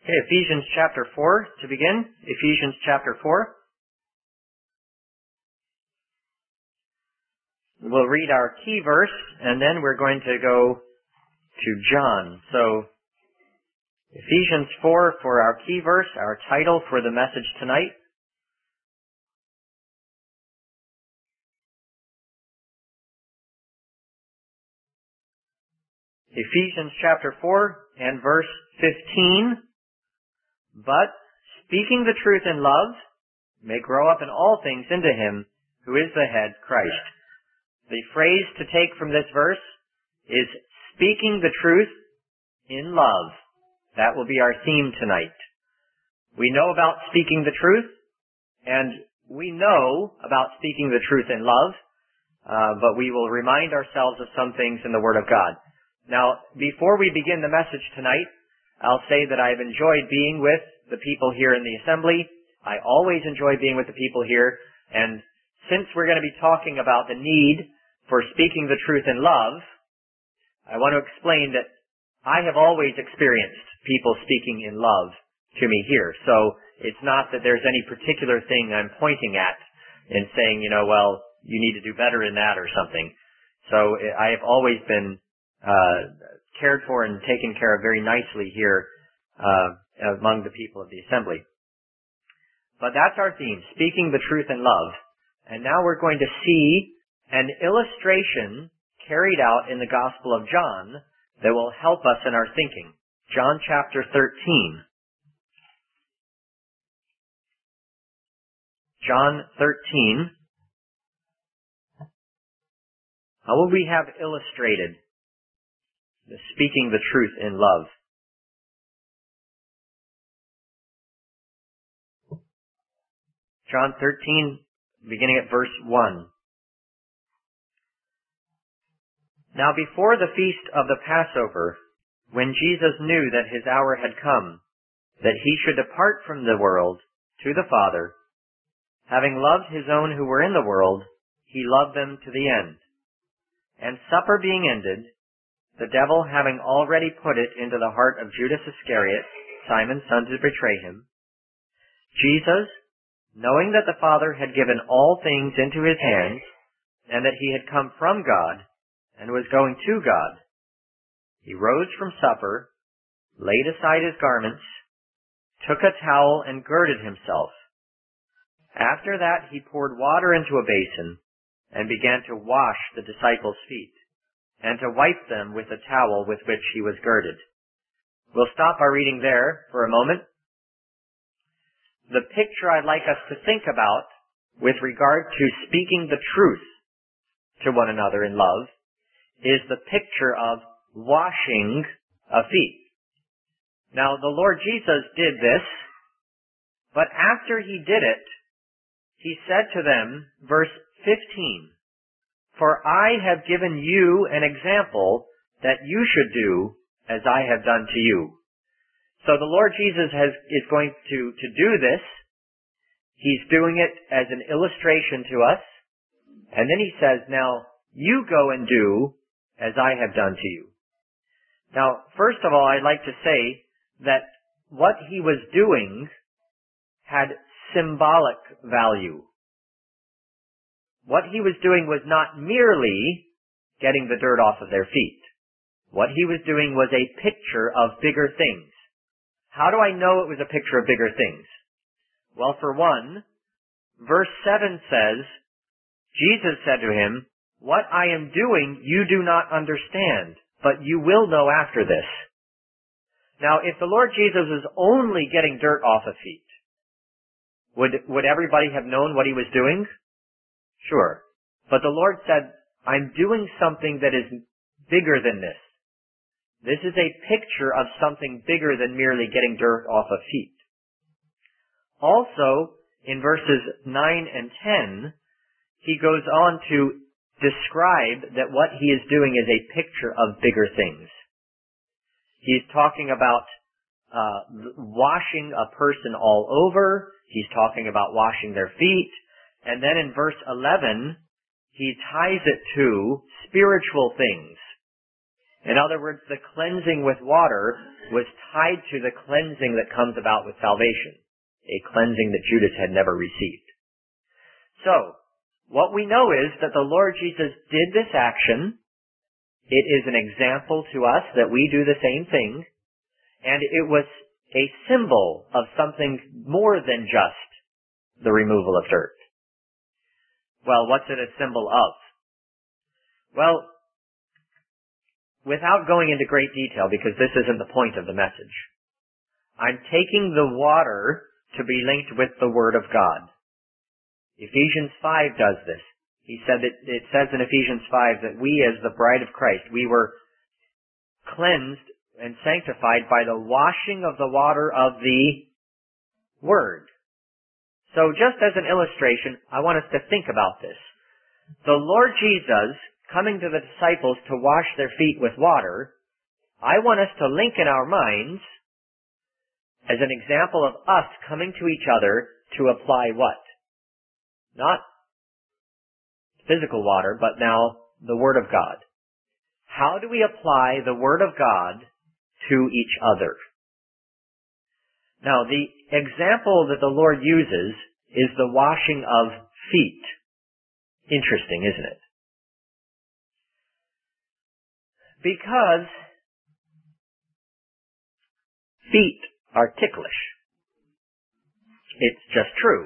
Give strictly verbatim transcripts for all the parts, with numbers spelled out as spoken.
Okay, Ephesians chapter four to begin. Ephesians chapter four. We'll read our key verse, and then we're going to go to John. So, Ephesians four for our key verse, our title for the message tonight. Ephesians chapter four and verse fifteen. But, speaking the truth in love, may grow up in all things into Him who is the head, Christ. The phrase to take from this verse is speaking the truth in love. That will be our theme tonight. We know about speaking the truth, and we know about speaking the truth in love, uh, but we will remind ourselves of some things in the Word of God. Now, before we begin the message tonight, I'll say that I've enjoyed being with the people here in the assembly. I always enjoy being with the people here, and since we're going to be talking about the need for speaking the truth in love, I want to explain that I have always experienced people speaking in love to me here. So it's not that there's any particular thing I'm pointing at and saying, you know, well, you need to do better in that or something. So I have always been uh cared for and taken care of very nicely here uh among the people of the assembly. But that's our theme, speaking the truth in love. And now we're going to see an illustration carried out in the Gospel of John that will help us in our thinking. John chapter thirteen. John thirteen. How will we have illustrated the speaking the truth in love? John thirteen, beginning at verse one. Now before the feast of the Passover, when Jesus knew that his hour had come, that he should depart from the world to the Father, having loved his own who were in the world, he loved them to the end. And supper being ended, the devil having already put it into the heart of Judas Iscariot, Simon's son, to betray him, Jesus, knowing that the Father had given all things into his hands, and that he had come from God, and was going to God, he rose from supper, laid aside his garments, took a towel, and girded himself. After that he poured water into a basin, and began to wash the disciples' feet, and to wipe them with the towel with which he was girded. We'll stop our reading there for a moment. The picture I'd like us to think about with regard to speaking the truth to one another in love is the picture of washing of feet. Now, the Lord Jesus did this, but after he did it, he said to them, verse fifteen, "For I have given you an example that you should do as I have done to you." So the Lord Jesus has, is going to, to do this. He's doing it as an illustration to us. And then he says, now, you go and do as I have done to you. Now, first of all, I'd like to say that what he was doing had symbolic value. What he was doing was not merely getting the dirt off of their feet. What he was doing was a picture of bigger things. How do I know it was a picture of bigger things? Well, for one, verse seven says, Jesus said to him, "What I am doing you do not understand, but you will know after this." Now, if the Lord Jesus was only getting dirt off of feet, would, would everybody have known what he was doing? Sure. But the Lord said, I'm doing something that is bigger than this. This is a picture of something bigger than merely getting dirt off of feet. Also, in verses nine and ten, he goes on to describe that what he is doing is a picture of bigger things. He's talking about uh, washing a person all over. He's talking about washing their feet. And then in verse eleven, he ties it to spiritual things. In other words, the cleansing with water was tied to the cleansing that comes about with salvation, a cleansing that Judas had never received. So, what we know is that the Lord Jesus did this action. It is an example to us that we do the same thing, and it was a symbol of something more than just the removal of dirt. Well, what's it a symbol of? Well, without going into great detail, because this isn't the point of the message, I'm taking the water to be linked with the Word of God. Ephesians five does this. He said that it says in Ephesians five that we as the bride of Christ, we were cleansed and sanctified by the washing of the water of the Word. So just as an illustration, I want us to think about this. The Lord Jesus coming to the disciples to wash their feet with water, I want us to link in our minds as an example of us coming to each other to apply what? Not physical water, but now the Word of God. How do we apply the Word of God to each other? Now, the example that the Lord uses is the washing of feet. Interesting, isn't it? Because feet are ticklish. It's just true.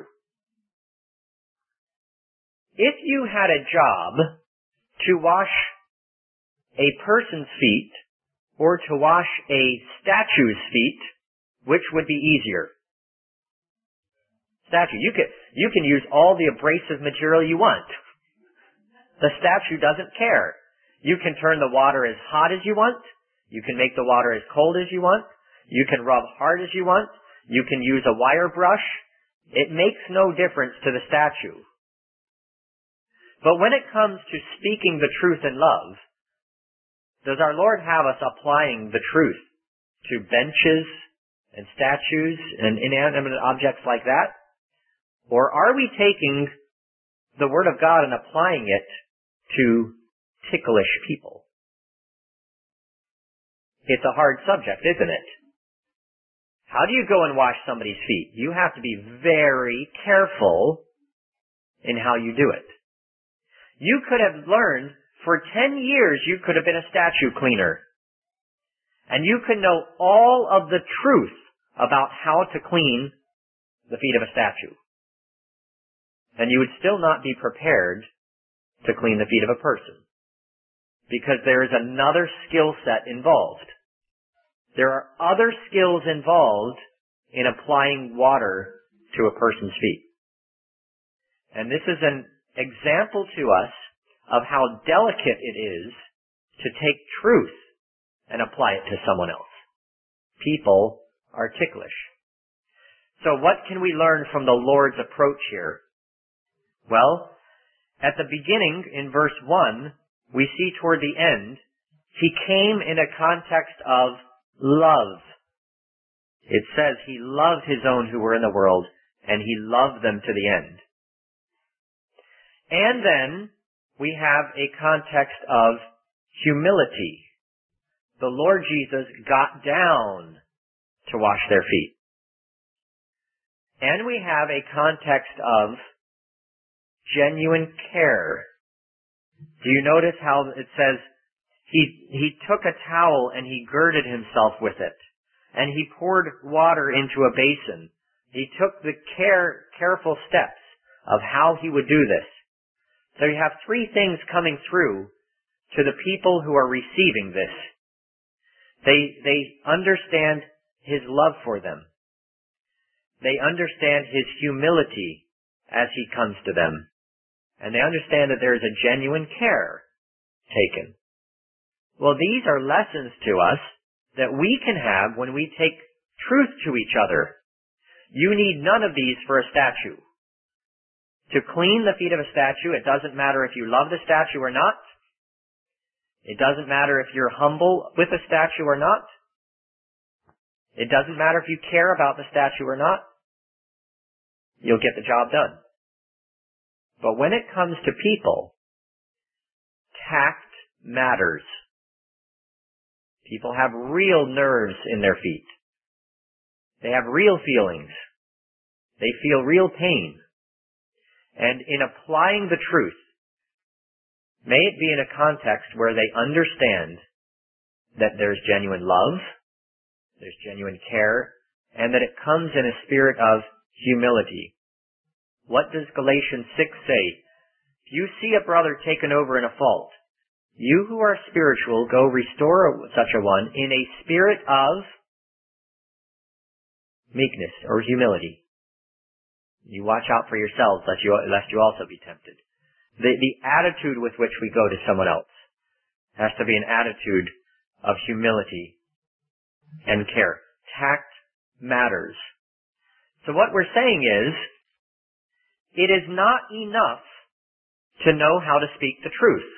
If you had a job to wash a person's feet or to wash a statue's feet, which would be easier? Statue. You can, you can use all the abrasive material you want. The statue doesn't care. You can turn the water as hot as you want. You can make the water as cold as you want. You can rub hard as you want. You can use a wire brush. It makes no difference to the statue. But when it comes to speaking the truth in love, does our Lord have us applying the truth to benches and statues and inanimate objects like that? Or are we taking the Word of God and applying it to ticklish people? It's a hard subject, isn't it? How do you go and wash somebody's feet? You have to be very careful in how you do it. You could have learned, for ten years you could have been a statue cleaner. And you could know all of the truth about how to clean the feet of a statue. And you would still not be prepared to clean the feet of a person. Because there is another skill set involved. There are other skills involved in applying water to a person's feet. And this is an example to us of how delicate it is to take truth and apply it to someone else. People are ticklish. So what can we learn from the Lord's approach here? Well, at the beginning, in verse one, we see toward the end, he came in a context of love. It says he loved his own who were in the world, and he loved them to the end. And then we have a context of humility. The Lord Jesus got down to wash their feet. And we have a context of genuine care. Do you notice how it says he, he took a towel and he girded himself with it, and he poured water into a basin. He took the care, careful steps of how he would do this. So you have three things coming through to the people who are receiving this. They, they understand his love for them. They understand his humility as he comes to them. And they understand that there is a genuine care taken. Well, these are lessons to us that we can have when we take truth to each other. You need none of these for a statue. To clean the feet of a statue, it doesn't matter if you love the statue or not. It doesn't matter if you're humble with a statue or not. It doesn't matter if you care about the statue or not. You'll get the job done. But when it comes to people, tact matters. People have real nerves in their feet. They have real feelings. They feel real pain. And in applying the truth, may it be in a context where they understand that there's genuine love, there's genuine care, and that it comes in a spirit of humility. What does Galatians six say? If you see a brother taken over in a fault, you who are spiritual go restore such a one in a spirit of meekness or humility. You watch out for yourselves lest you, lest you also be tempted. The, the attitude with which we go to someone else has to be an attitude of humility and care. Tact matters. So what we're saying is, it is not enough to know how to speak the truth.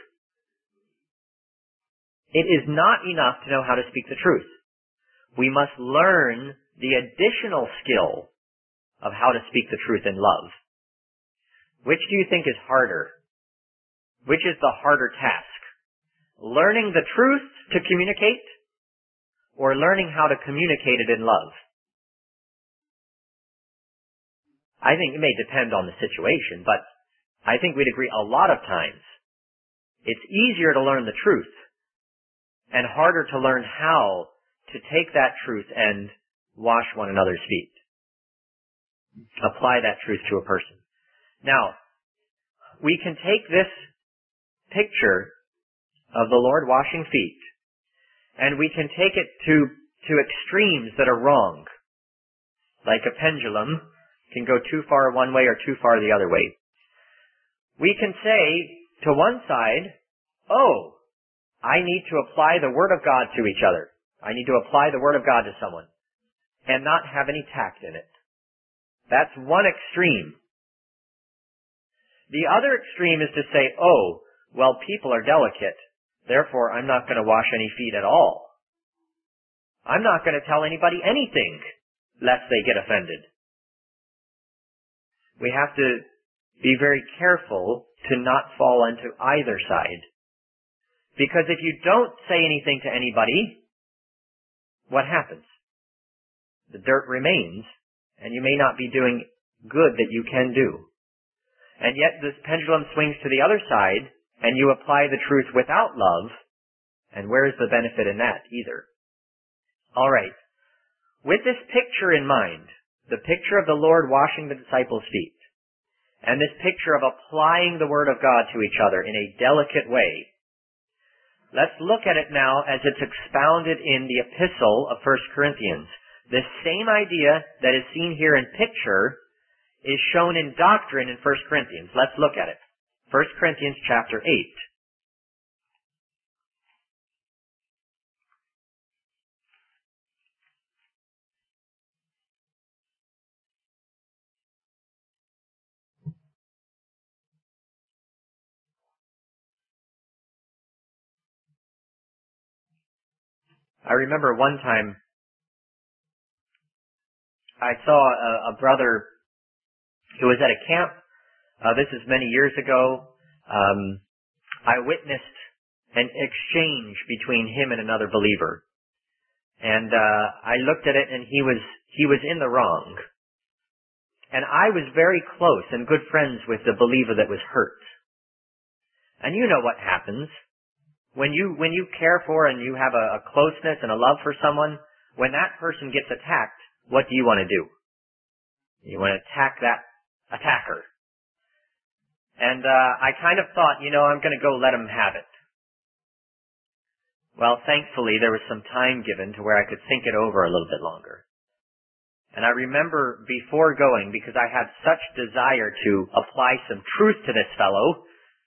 It is not enough to know how to speak the truth. We must learn the additional skill of how to speak the truth in love. Which do you think is harder? Which is the harder task? Learning the truth to communicate, or learning how to communicate it in love? I think it may depend on the situation, but I think we'd agree a lot of times it's easier to learn the truth and harder to learn how to take that truth and wash one another's feet. Apply that truth to a person. Now, we can take this picture of the Lord washing feet, and we can take it to, to extremes that are wrong. Like a pendulum can go too far one way or too far the other way. We can say to one side, oh, I need to apply the Word of God to each other. I need to apply the Word of God to someone, and not have any tact in it. That's one extreme. The other extreme is to say, oh, well, people are delicate, therefore I'm not going to wash any feet at all. I'm not going to tell anybody anything, lest they get offended. We have to be very careful to not fall into either side. Because if you don't say anything to anybody, what happens? The dirt remains, and you may not be doing good that you can do. And yet this pendulum swings to the other side, and you apply the truth without love, and where is the benefit in that either? All right. With this picture in mind, the picture of the Lord washing the disciples' feet, and this picture of applying the Word of God to each other in a delicate way, let's look at it now as it's expounded in the epistle of First Corinthians. This same idea that is seen here in picture is shown in doctrine in First Corinthians. Let's look at it. First Corinthians chapter eight. I remember one time I saw a, a brother who was at a camp. Uh, this is many years ago. Um, I witnessed an exchange between him and another believer, and uh, I looked at it, and he was he was in the wrong. And I was very close and good friends with the believer that was hurt. And you know what happens when you when you care for and you have a, a closeness and a love for someone. When that person gets attacked, what do you want to do? You want to attack that attacker. And uh, I kind of thought, you know, I'm going to go let him have it. Well, thankfully, there was some time given to where I could think it over a little bit longer. And I remember before going, because I had such desire to apply some truth to this fellow,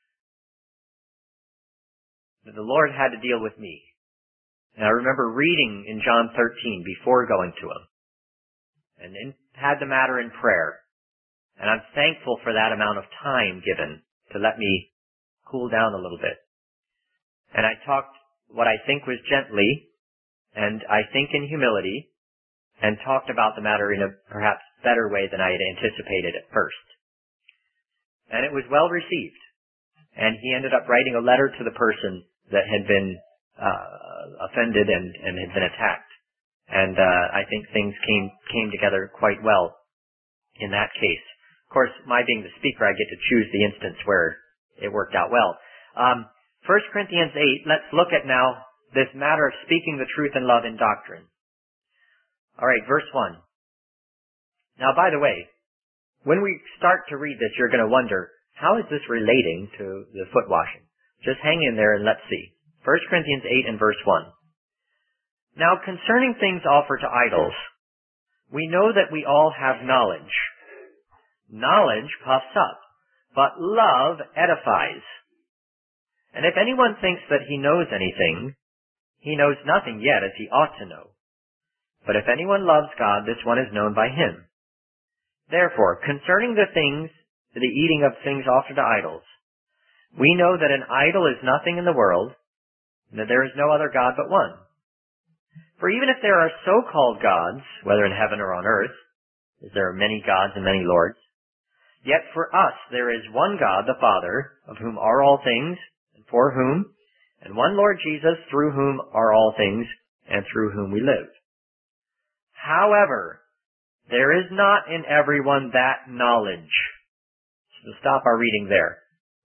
that the Lord had to deal with me. And I remember reading in John thirteen before going to him, and then had the matter in prayer. And I'm thankful for that amount of time given to let me cool down a little bit. And I talked what I think was gently, and I think in humility, and talked about the matter in a perhaps better way than I had anticipated at first. And it was well received. And he ended up writing a letter to the person that had been uh, uh, offended and, and had been attacked. And uh, I think things came came together quite well in that case. Of course, my being the speaker, I get to choose the instance where it worked out well. Um, First Corinthians eight, let's look at now this matter of speaking the truth in love in doctrine. All right, verse one. Now, by the way, when we start to read this, you're going to wonder, how is this relating to the foot washing? Just hang in there and let's see. First Corinthians eight and verse one. Now, concerning things offered to idols, we know that we all have knowledge. Knowledge puffs up, but love edifies. And if anyone thinks that he knows anything, he knows nothing yet as he ought to know. But if anyone loves God, this one is known by him. Therefore, concerning the things, the eating of things offered to idols, we know that an idol is nothing in the world, and that there is no other God but one. For even if there are so-called gods, whether in heaven or on earth, as there are many gods and many lords, yet for us there is one God, the Father, of whom are all things, and for whom, and one Lord Jesus, through whom are all things, and through whom we live. However, there is not in everyone that knowledge. So to stop our reading there.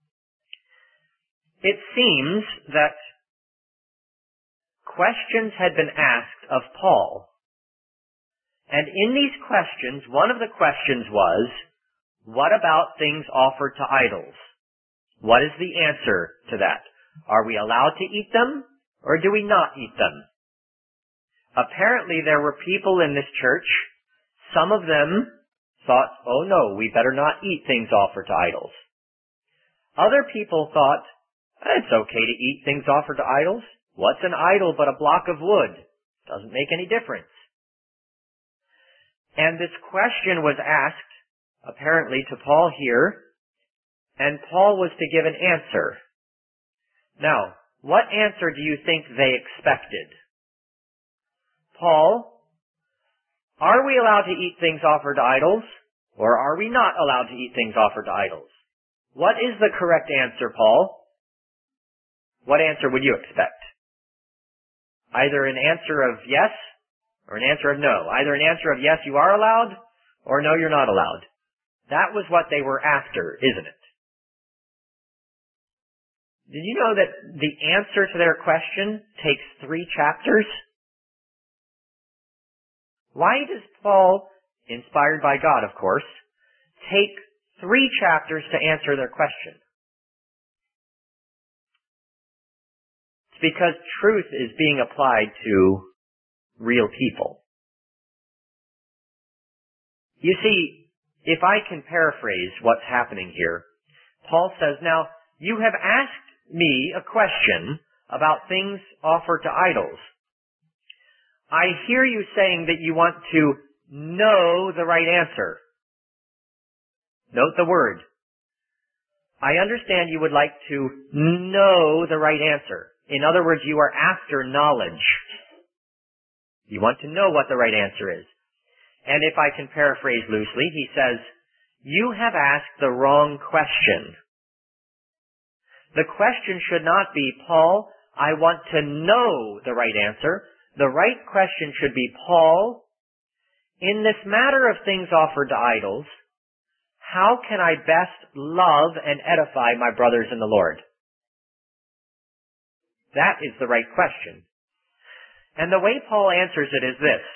It seems that questions had been asked of Paul. And in these questions, one of the questions was, what about things offered to idols? What is the answer to that? Are we allowed to eat them, or do we not eat them? Apparently there were people in this church, some of them thought, oh no, we better not eat things offered to idols. Other people thought, it's okay to eat things offered to idols. What's an idol but a block of wood? Doesn't make any difference. And this question was asked, apparently, to Paul here, and Paul was to give an answer. Now, what answer do you think they expected? Paul, are we allowed to eat things offered to idols, or are we not allowed to eat things offered to idols? What is the correct answer, Paul? What answer would you expect? Either an answer of yes, or an answer of no. Either an answer of yes, you are allowed, or no, you're not allowed. That was what they were after, isn't it? Did you know that the answer to their question takes three chapters? Why does Paul, inspired by God, of course, take three chapters to answer their question? It's because truth is being applied to real people. You see, if I can paraphrase what's happening here, Paul says, now, you have asked me a question about things offered to idols. I hear you saying that you want to know the right answer. Note the word. I understand you would like to know the right answer. In other words, you are after knowledge. You want to know what the right answer is. And if I can paraphrase loosely, he says, you have asked the wrong question. The question should not be, Paul, I want to know the right answer. The right question should be, Paul, in this matter of things offered to idols, how can I best love and edify my brothers in the Lord? That is the right question. And the way Paul answers it is this.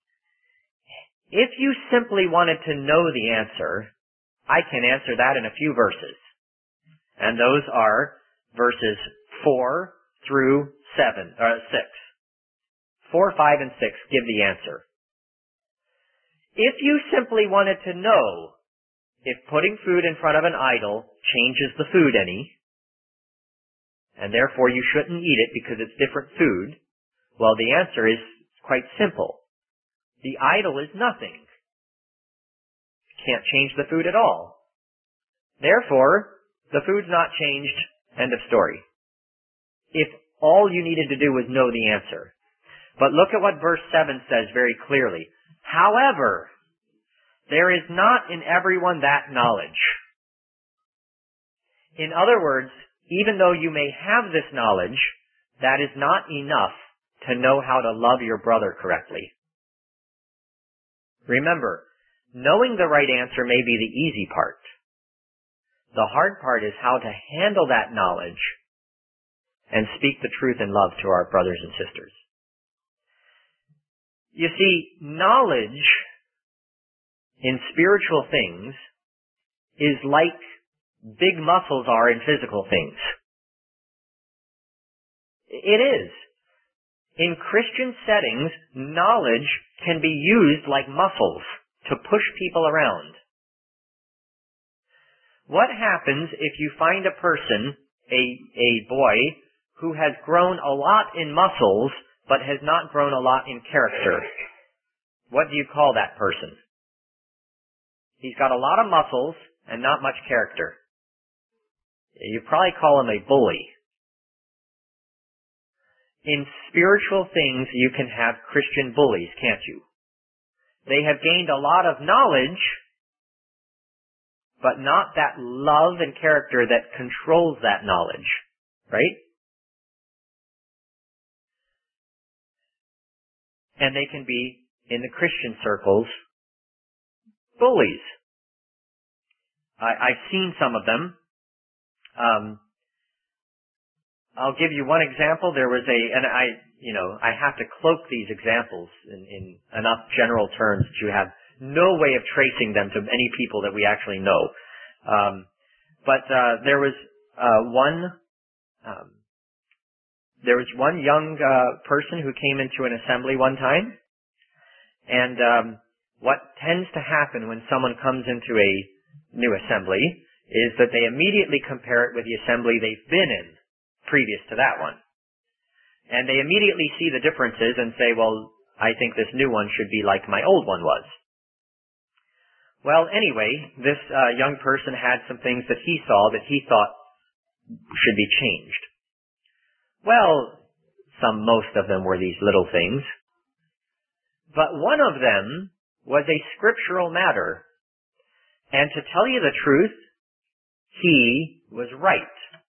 If you simply wanted to know the answer, I can answer that in a few verses. And those are verses four through seven, or six. Four, five, and six give the answer. If you simply wanted to know if putting food in front of an idol changes the food any, and therefore you shouldn't eat it because it's different food, well, the answer is quite simple. The idol is nothing. Can't change the food at all. Therefore, the food's not changed. End of story. If all you needed to do was know the answer. But look at what verse seven says very clearly. However, there is not in everyone that knowledge. In other words, even though you may have this knowledge, that is not enough to know how to love your brother correctly. Remember, knowing the right answer may be the easy part. The hard part is how to handle that knowledge and speak the truth in love to our brothers and sisters. You see, knowledge in spiritual things is like big muscles are in physical things. It is. In Christian settings, knowledge can be used like muscles to push people around. What happens if you find a person, a, a boy, who has grown a lot in muscles but has not grown a lot in character? What do you call that person? He's got a lot of muscles and not much character. You probably call him a bully. In spiritual things, you can have Christian bullies, can't you? They have gained a lot of knowledge, but not that love and character that controls that knowledge, right? And they can be, in the Christian circles, bullies. I, I've seen some of them. Um, I'll give you one example. There was a, and I, you know, I have to cloak these examples in, in enough general terms that you have no way of tracing them to any people that we actually know. Um, but uh, there was uh, one, um, there was one young uh, person who came into an assembly one time, and um, what tends to happen when someone comes into a new assembly is that they immediately compare it with the assembly they've been in previous to that one. And they immediately see the differences and say, well, I think this new one should be like my old one was. Well, anyway, this uh, young person had some things that he saw that he thought should be changed. Well, some, most of them were these little things. But one of them was a scriptural matter. And to tell you the truth, he was right.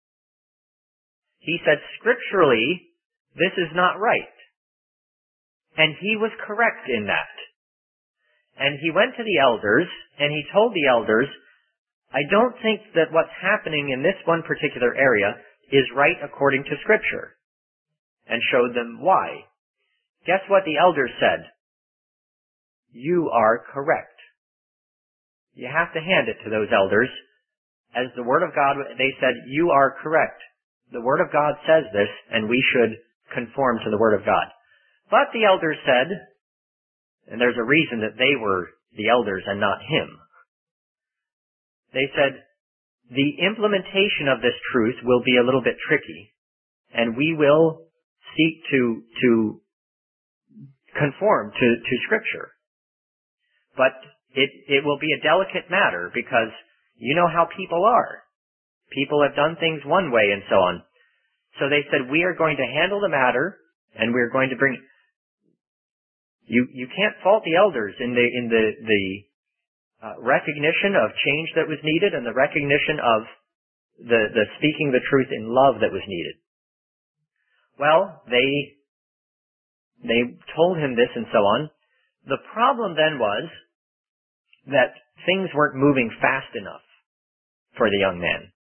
He said, scripturally, this is not right. And he was correct in that. And he went to the elders, and he told the elders, I don't think that what's happening in this one particular area is right according to Scripture. And showed them why. Guess what the elders said? You are correct. You have to hand it to those elders. As the Word of God, they said, you are correct. The Word of God says this, and we should conform to the Word of God. But the elders said, and there's a reason that they were the elders and not him. They said, the implementation of this truth will be a little bit tricky, and we will seek to, to conform to, to Scripture. But it, it will be a delicate matter because you know how people are. People have done things one way and so on. So they said, we are going to handle the matter and we're going to bring, you, you can't fault the elders in the, in the, the uh, recognition of change that was needed and the recognition of the, the speaking the truth in love that was needed. Well, they, they told him this and so on. The problem then was that things weren't moving fast enough for the young man.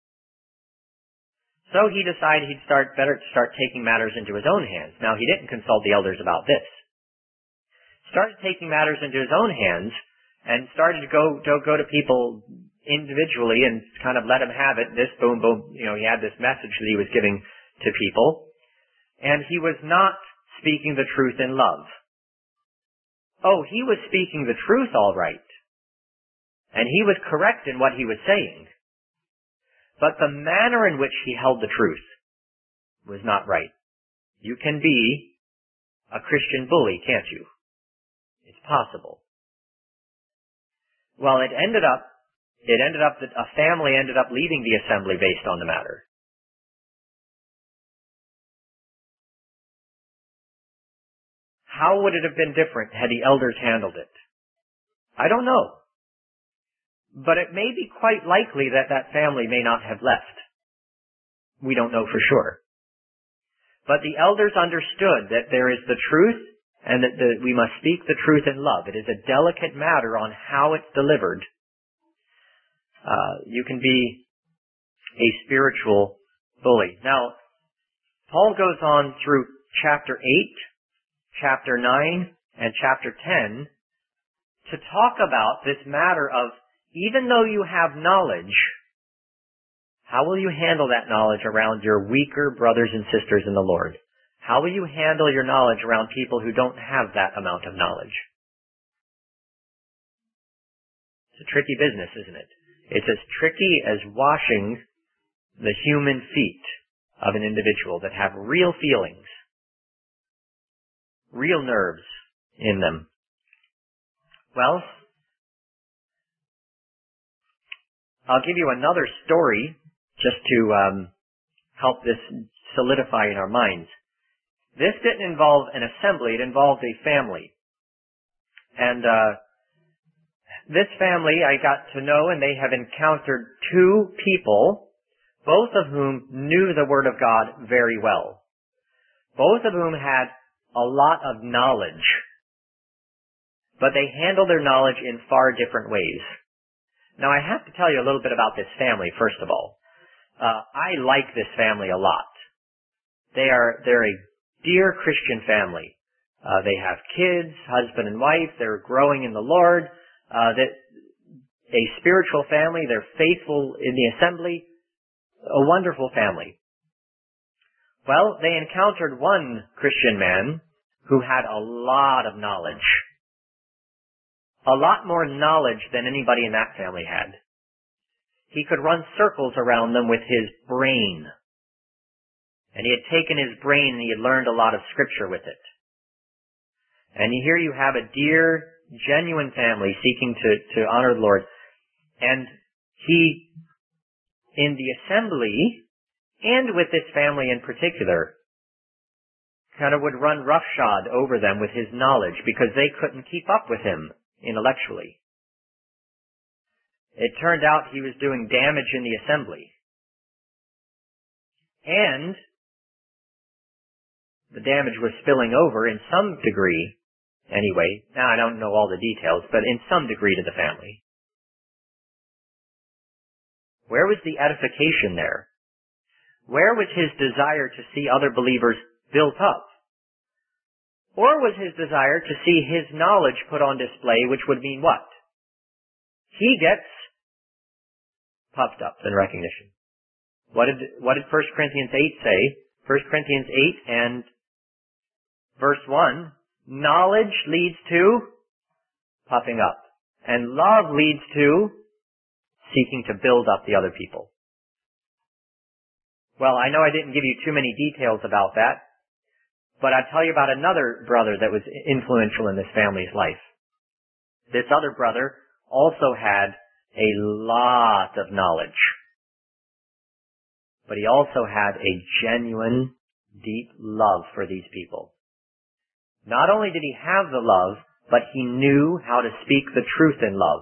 So he decided he'd start better to start taking matters into his own hands. Now, he didn't consult the elders about this. Started taking matters into his own hands and started to go to go to people individually and kind of let him have it. This boom, boom, you know, he had this message that he was giving to people. And he was not speaking the truth in love. Oh, he was speaking the truth all right. And he was correct in what he was saying. But the manner in which he held the truth was not right. You can be a Christian bully, can't you? It's possible. Well, it ended up, it ended up that a family ended up leaving the assembly based on the matter. How would it have been different had the elders handled it? I don't know. But it may be quite likely that that family may not have left. We don't know for sure. But the elders understood that there is the truth and that the, we must speak the truth in love. It is a delicate matter on how it's delivered. Uh, you can be a spiritual bully. Now, Paul goes on through chapter eight, chapter nine, and chapter ten to talk about this matter of, even though you have knowledge, how will you handle that knowledge around your weaker brothers and sisters in the Lord? How will you handle your knowledge around people who don't have that amount of knowledge? It's a tricky business, isn't it? It's as tricky as washing the human feet of an individual that have real feelings, real nerves in them. Well, I'll give you another story just to um, help this solidify in our minds. This didn't involve an assembly, it involved a family. And uh, this family I got to know, and they have encountered two people, both of whom knew the Word of God very well. Both of whom had a lot of knowledge. But they handled their knowledge in far different ways. Now I have to tell you a little bit about this family, first of all. Uh, I like this family a lot. They are, they're a dear Christian family. Uh, they have kids, husband and wife, they're growing in the Lord, uh, that, a spiritual family, they're faithful in the assembly, a wonderful family. Well, they encountered one Christian man who had a lot of knowledge. A lot more knowledge than anybody in that family had. He could run circles around them with his brain. And he had taken his brain and he had learned a lot of scripture with it. And here you have a dear, genuine family seeking to, to honor the Lord. And he, in the assembly, and with this family in particular, kind of would run roughshod over them with his knowledge because they couldn't keep up with him intellectually. It turned out he was doing damage in the assembly. And the damage was spilling over in some degree, anyway. Now I don't know all the details, but in some degree to the family. Where was the edification there? Where was his desire to see other believers built up? Or was his desire to see his knowledge put on display, which would mean what? He gets puffed up in recognition. What did, what did First Corinthians eight say? First Corinthians eight and verse one, knowledge leads to puffing up, and love leads to seeking to build up the other people. Well, I know I didn't give you too many details about that, but I'll tell you about another brother that was influential in this family's life. This other brother also had a lot of knowledge, but he also had a genuine, deep love for these people. Not only did he have the love, but he knew how to speak the truth in love.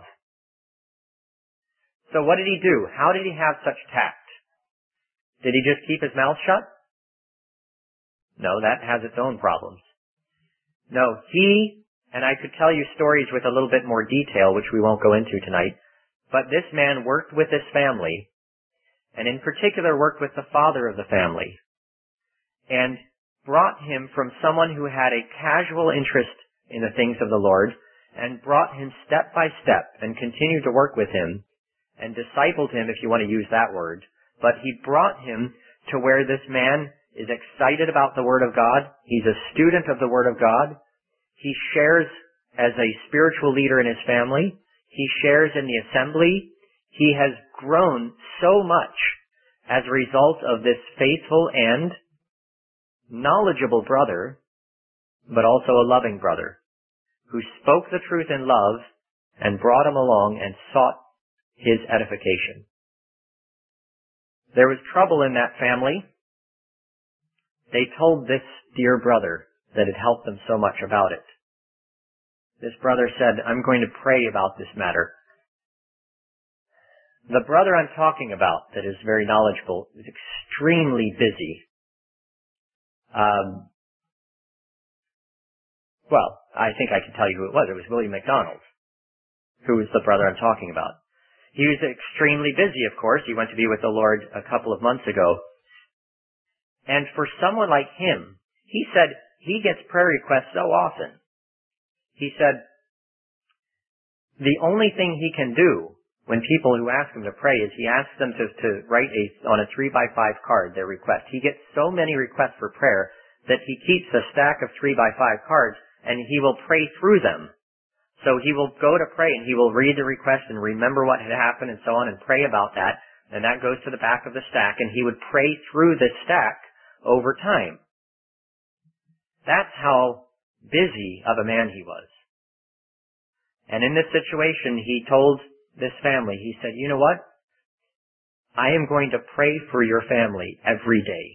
So what did he do? How did he have such tact? Did he just keep his mouth shut? No, that has its own problems. No, he, and I could tell you stories with a little bit more detail, which we won't go into tonight, but this man worked with this family, and in particular worked with the father of the family, and brought him from someone who had a casual interest in the things of the Lord, and brought him step by step, and continued to work with him, and discipled him, if you want to use that word, but he brought him to where this man is excited about the Word of God. He's a student of the Word of God. He shares as a spiritual leader in his family. He shares in the assembly. He has grown so much as a result of this faithful and knowledgeable brother, but also a loving brother, who spoke the truth in love and brought him along and sought his edification. There was trouble in that family. They told this dear brother that had helped them so much about it. This brother said, I'm going to pray about this matter. The brother I'm talking about that is very knowledgeable is extremely busy. Um, well, I think I can tell you who it was. It was William MacDonald, who is the brother I'm talking about. He was extremely busy, of course. He went to be with the Lord a couple of months ago. And for someone like him, he said he gets prayer requests so often. He said the only thing he can do when people who ask him to pray is he asks them to, to write a, on a three by five card their request. He gets so many requests for prayer that he keeps a stack of three by five cards and he will pray through them. So he will go to pray and he will read the request and remember what had happened and so on and pray about that. And that goes to the back of the stack and he would pray through this stack over time. That's how busy of a man he was. And in this situation, he told this family, he said, you know what? I am going to pray for your family every day.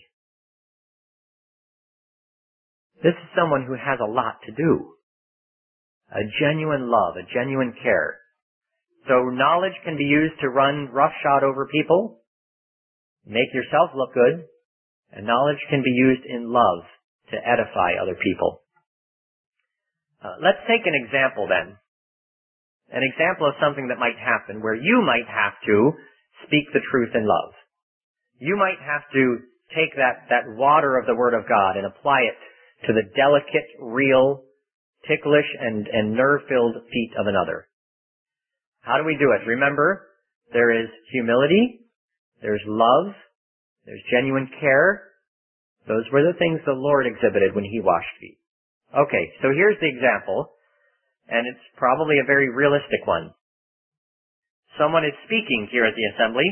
This is someone who has a lot to do. A genuine love, a genuine care. So knowledge can be used to run roughshod over people, make yourself look good, and knowledge can be used in love to edify other people. Uh, let's take an example then. An example of something that might happen where you might have to speak the truth in love. You might have to take that, that water of the Word of God and apply it to the delicate, real, ticklish, and, and nerve-filled feet of another. How do we do it? Remember, there is humility, there's love, there's genuine care. Those were the things the Lord exhibited when He washed feet. Okay, so here's the example, and it's probably a very realistic one. Someone is speaking here at the assembly,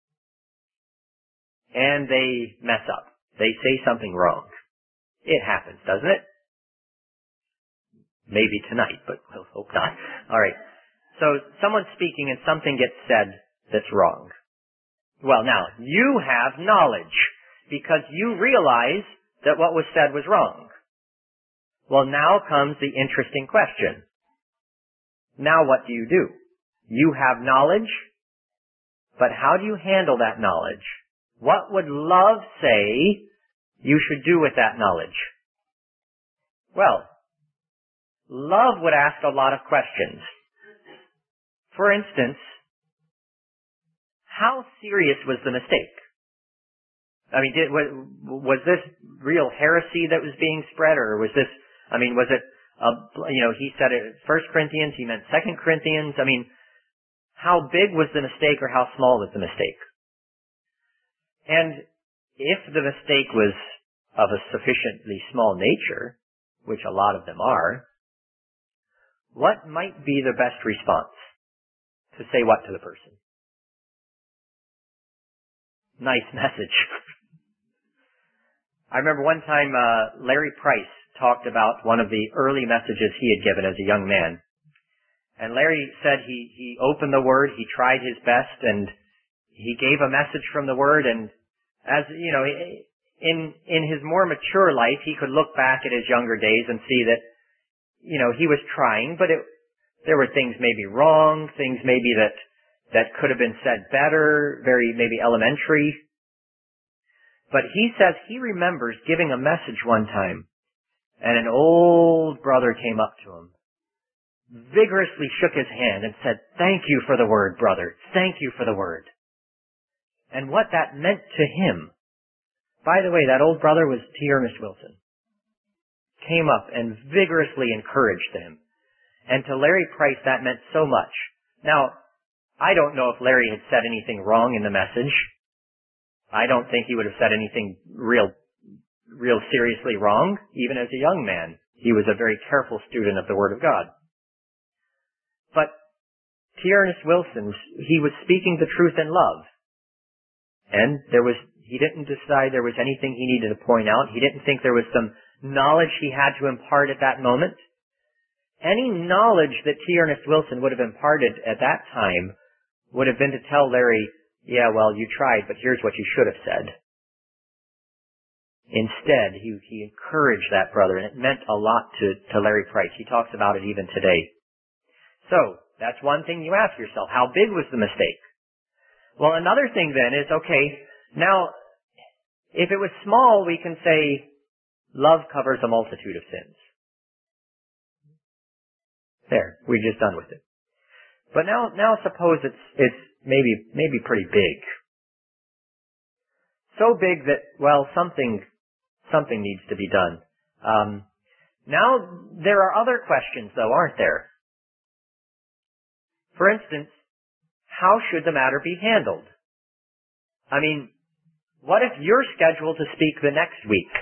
and they mess up. They say something wrong. It happens, doesn't it? Maybe tonight, but we'll hope not. All right. So someone's speaking and something gets said that's wrong. Well, now, you have knowledge because you realize that what was said was wrong. Well, now comes the interesting question. Now what do you do? You have knowledge, but how do you handle that knowledge? What would love say you should do with that knowledge? Well, love would ask a lot of questions. For instance, how serious was the mistake? I mean, did, was, was this real heresy that was being spread, or was this, I mean, was it, a, you know, he said it First Corinthians, he meant Second Corinthians. I mean, how big was the mistake or how small was the mistake? And if the mistake was of a sufficiently small nature, which a lot of them are, what might be the best response? To say what to the person? Nice message. I remember one time uh, Larry Price talked about one of the early messages he had given as a young man. And Larry said he, he opened the Word, he tried his best, and he gave a message from the Word, and as, you know, in, in his more mature life, he could look back at his younger days and see that, you know, he was trying, but it, there were things maybe wrong, things maybe that, that could have been said better, very maybe elementary. But he says he remembers giving a message one time, and an old brother came up to him, vigorously shook his hand and said, "Thank you for the Word, brother. Thank you for the Word." And what that meant to him, by the way, that old brother was T. Ernest Wilson, came up and vigorously encouraged him. And to Larry Price, that meant so much. Now, I don't know if Larry had said anything wrong in the message. I don't think he would have said anything real, real seriously wrong, even as a young man. He was a very careful student of the Word of God. But T. Ernest Wilson, he was speaking the truth in love. And there was, he didn't decide there was anything he needed to point out. He didn't think there was some knowledge he had to impart at that moment. Any knowledge that T. Ernest Wilson would have imparted at that time would have been to tell Larry, yeah, well, you tried, but here's what you should have said. Instead, he, he encouraged that brother, and it meant a lot to, to Larry Price. He talks about it even today. So, that's one thing you ask yourself. How big was the mistake? Well, another thing then is, okay, now, if it was small, we can say, Love covers a multitude of sins. There, we're just done with it. But now, now suppose it's, it's maybe, maybe pretty big. So big that, well, something, something needs to be done. Um, now, there are other questions though, aren't there? For instance, how should the matter be handled? I mean, what if you're scheduled to speak the next week?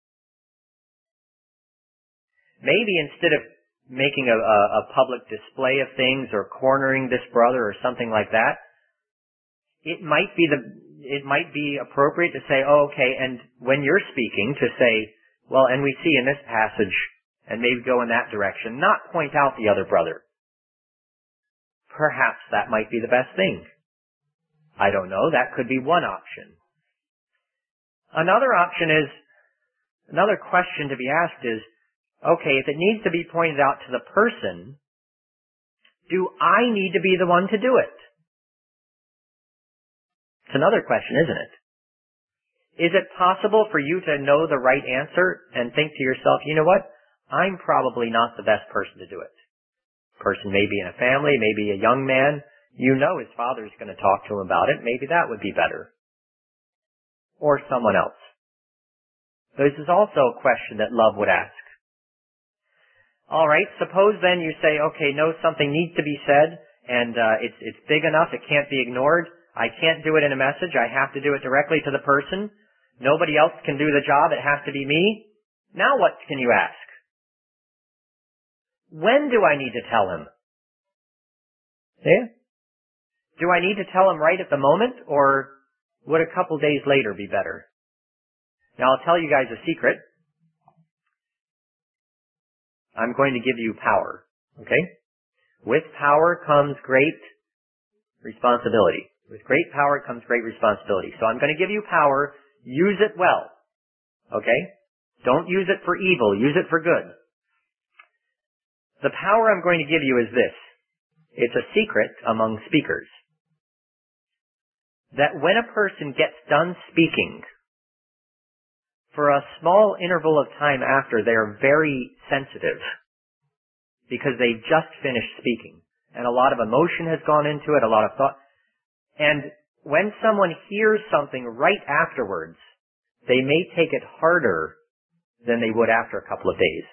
Maybe instead of making a, a, a public display of things or cornering this brother or something like that, it might be the, it might be appropriate to say, oh, okay, and when you're speaking to say, well, and we see in this passage, and maybe go in that direction, not point out the other brother. Perhaps that might be the best thing. I don't know, that could be one option. Another option is, another question to be asked is, okay, if it needs to be pointed out to the person, do I need to be the one to do it? It's another question, isn't it? Is it possible for you to know the right answer and think to yourself, you know what? I'm probably not the best person to do it. Person may be in a family, maybe a young man. You know his father's going to talk to him about it. Maybe that would be better. Or someone else. This is also a question that love would ask. All right, suppose then you say, okay, no, something needs to be said, and uh, it's it's big enough, it can't be ignored. I can't do it in a message. I have to do it directly to the person. Nobody else can do the job. It has to be me. Now what can you ask? When do I need to tell him? Yeah? Do I need to tell him right at the moment, or would a couple days later be better? Now I'll tell you guys a secret. I'm going to give you power, okay? With power comes great responsibility. With great power comes great responsibility. So I'm going to give you power. Use it well, okay? Don't use it for evil. Use it for good. The power I'm going to give you is this. It's a secret among speakers. That when a person gets done speaking, for a small interval of time after, they are very sensitive because they just finished speaking. And a lot of emotion has gone into it, a lot of thought. And when someone hears something right afterwards, they may take it harder than they would after a couple of days.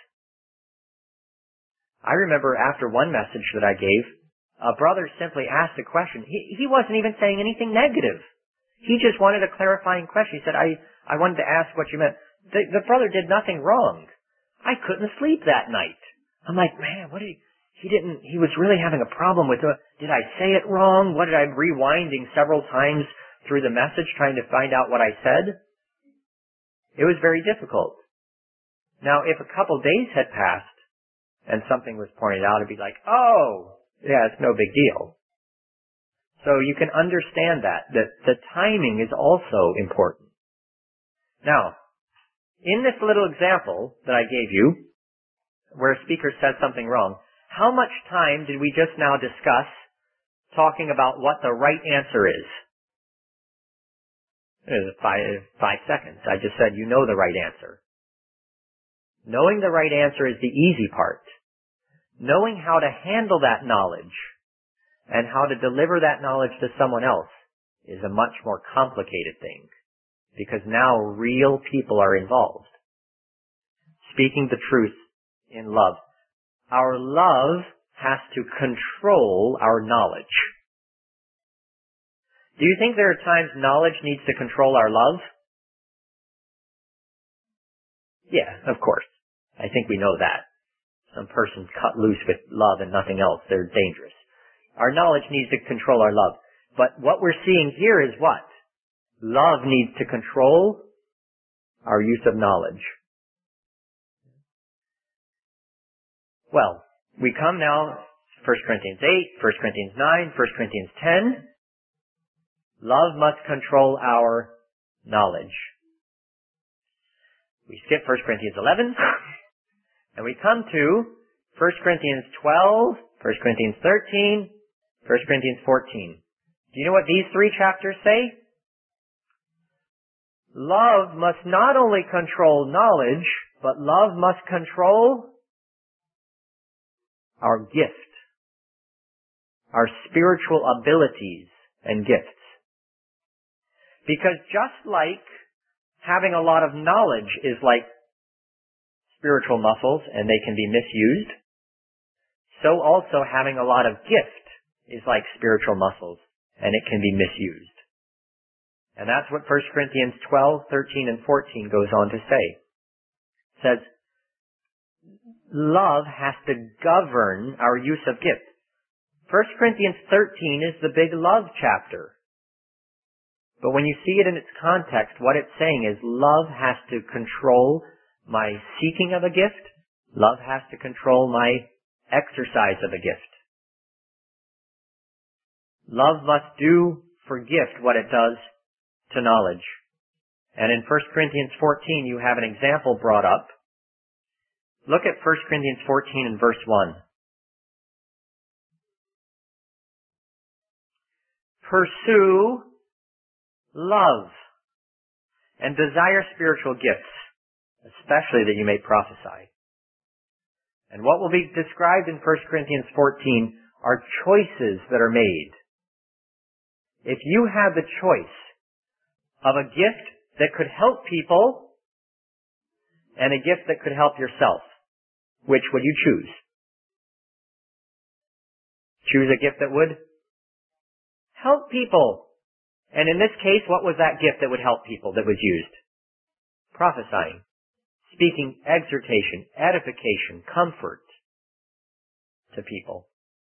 I remember after one message that I gave, a brother simply asked a question. He, he wasn't even saying anything negative. He just wanted a clarifying question. He said, I, I wanted to ask what you meant. The, the brother did nothing wrong. I couldn't sleep that night. I'm like, man, what did he, he didn't, he was really having a problem with it. Did I say it wrong? What did I, rewinding several times through the message trying to find out what I said? It was very difficult. Now, if a couple days had passed and something was pointed out, it'd be like, oh, yeah, it's no big deal. So you can understand that, that the timing is also important. Now, in this little example that I gave you, where a speaker said something wrong, how much time did we just now discuss talking about what the right answer is? It was five, five seconds. I just said, you know the right answer. Knowing the right answer is the easy part. Knowing how to handle that knowledge and how to deliver that knowledge to someone else is a much more complicated thing, because now real people are involved. Speaking the truth in love. Our love has to control our knowledge. Do you think there are times knowledge needs to control our love? Yeah, of course. I think we know that. Some person cut loose with love and nothing else, they're dangerous. Our knowledge needs to control our love. But what we're seeing here is what? Love needs to control our use of knowledge. Well, we come now, First Corinthians eight, First Corinthians nine, First Corinthians ten. Love must control our knowledge. We skip First Corinthians eleven, and we come to First Corinthians twelve, First Corinthians thirteen, First Corinthians fourteen. Do you know what these three chapters say? love must not only control knowledge, but love must control our gift, our spiritual abilities and gifts. Because just like having a lot of knowledge is like spiritual muscles and they can be misused, so also having a lot of gift is like spiritual muscles and it can be misused. And that's what First Corinthians twelve, thirteen, and fourteen goes on to say. It says, love has to govern our use of gifts. First Corinthians thirteen is the big love chapter. But when you see it in its context, what it's saying is love has to control my seeking of a gift. Love has to control my exercise of a gift. Love must do for gift what it does to knowledge. And in First Corinthians fourteen, you have an example brought up. Look at First Corinthians fourteen and verse one. Pursue love and desire spiritual gifts, especially that you may prophesy. And what will be described in First Corinthians fourteen are choices that are made. If you have the choice of a gift that could help people and a gift that could help yourself, which would you choose? Choose a gift that would help people. And in this case, what was that gift that would help people that was used? Prophesying, speaking exhortation, edification, comfort to people.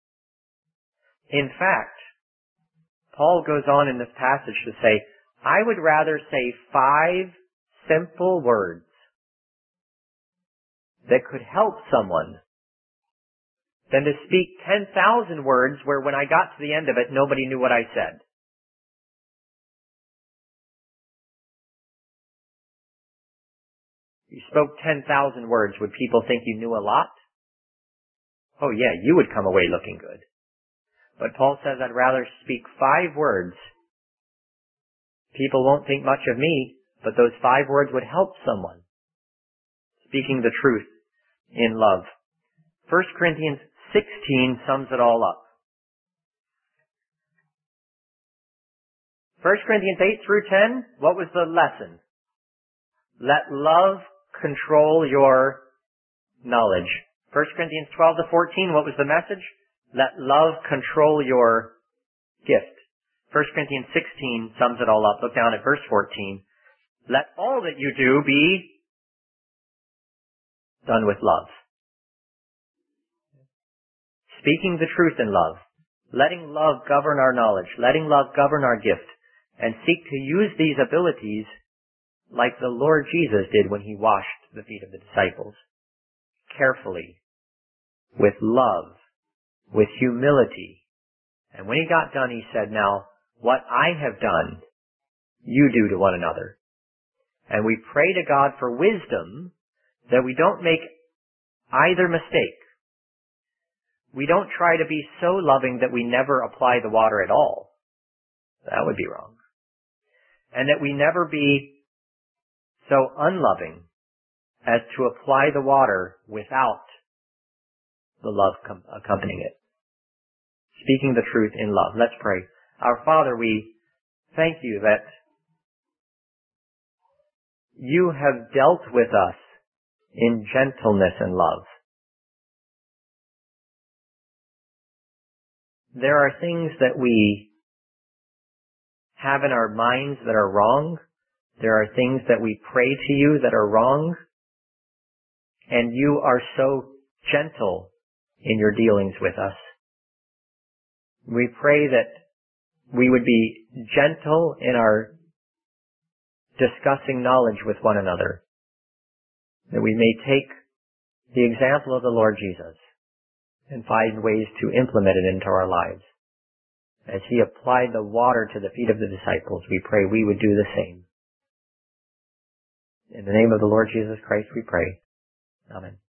In fact, Paul goes on in this passage to say, I would rather say five simple words that could help someone than to speak ten thousand words where when I got to the end of it, nobody knew what I said. You spoke ten thousand words. Would people think you knew a lot? Oh yeah, you would come away looking good. But Paul says I'd rather speak five words. People won't think much of me, but those five words would help someone. Speaking the truth in love. First Corinthians sixteen sums it all up. First Corinthians eight through ten, what was the lesson? Let love control your knowledge. First Corinthians twelve to fourteen, what was the message? Let love control your gift. First Corinthians sixteen sums it all up. Look down at verse fourteen. Let all that you do be done with love. Speaking the truth in love. Letting love govern our knowledge. Letting love govern our gift. And seek to use these abilities like the Lord Jesus did when he washed the feet of the disciples. Carefully. With love. With humility. And when he got done, he said, now, what I have done, you do to one another. And we pray to God for wisdom that we don't make either mistake. We don't try to be so loving that we never apply the water at all. That would be wrong. And that we never be so unloving as to apply the water without the love com- accompanying it. Speaking the truth in love. Let's pray. Our Father, we thank you that you have dealt with us in gentleness and love. There are things that we have in our minds that are wrong. There are things that we pray to you that are wrong. And you are so gentle in your dealings with us. We pray that we would be gentle in our discussing knowledge with one another. That we may take the example of the Lord Jesus and find ways to implement it into our lives. As he applied the water to the feet of the disciples, we pray we would do the same. In the name of the Lord Jesus Christ we pray. Amen.